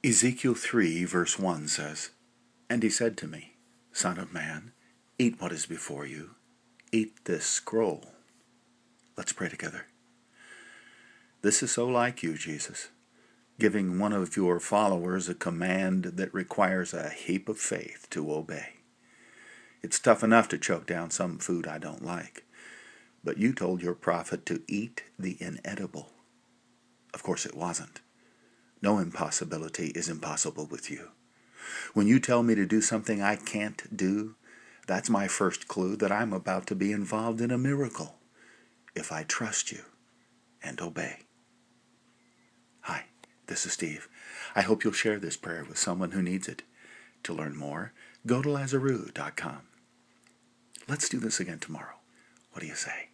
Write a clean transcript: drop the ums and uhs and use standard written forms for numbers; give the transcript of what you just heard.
Ezekiel 3 verse 1 says, "And he said to me, Son of man, eat what is before you, eat this scroll." Let's pray together. This is so like you, Jesus, giving one of your followers a command that requires a heap of faith to obey. It's tough enough to choke down some food I don't like, but you told your prophet to eat the inedible. Of course it wasn't. No impossibility is impossible with you. When you tell me to do something I can't do, that's my first clue that I'm about to be involved in a miracle, if I trust you and obey. Hi, this is Steve. I hope you'll share this prayer with someone who needs it. To learn more, go to Lazaru.com. Let's do this again tomorrow. What do you say?